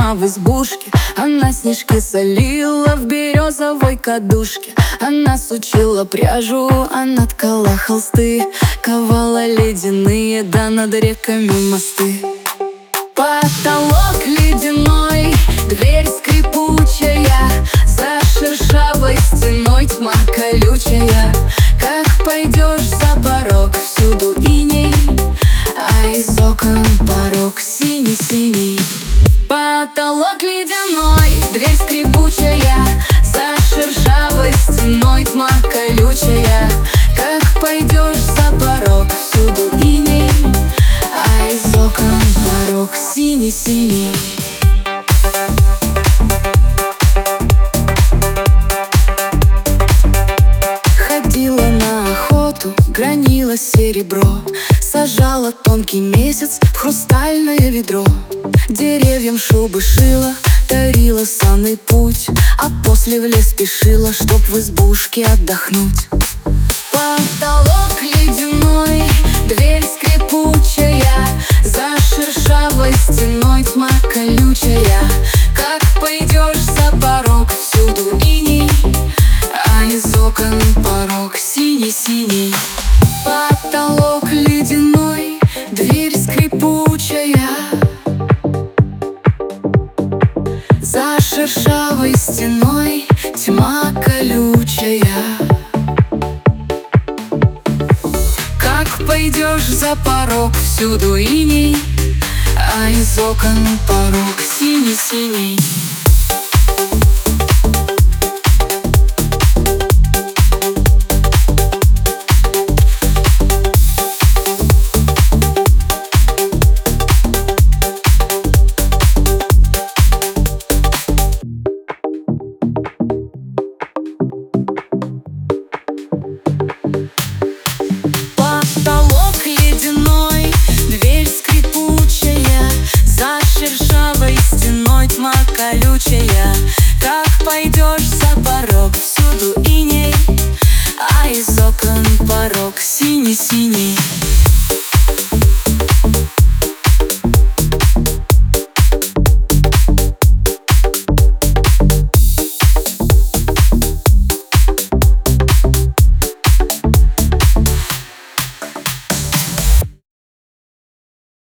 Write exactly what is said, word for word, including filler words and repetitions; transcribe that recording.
зима в избушке. Она снежки солила в березовой кадушке. Она сучила пряжу, она ткала холсты, ковала ледяные, да над реками мосты. Потолок ледяной, дверь скрипучая, за шершавой стеной тьма колючая. Как пойдешь за порог, всюду иней, а из окон порог синий-синий. Потолок ледяной, дверь скрипучая, за шершавой стеной тьма колючая. Как пойдешь за порог, всюду иней, а из окон порог синий-синий. Ходила на охоту, гранила серебро, сажала тонкий месяц в хрустальное ведро. Деревьям шубы шила, дарила санный путь, а после в лес спешила, чтоб в избушке отдохнуть. Потолок ледяной, дверь скрипучая, за шершавой стеной тьма колючая. Как пойдешь за порог, всюду иней, а из окон порог синий-синий. Потолок ледяной, дверь скрипучая, за шершавой стеной тьма колючая. Как пойдешь за порог, всюду иней, а из окон порог синий-синий. Потолок ледяной, дверь скрипучая, за шершавой стеной тьма колючая. Как пойдешь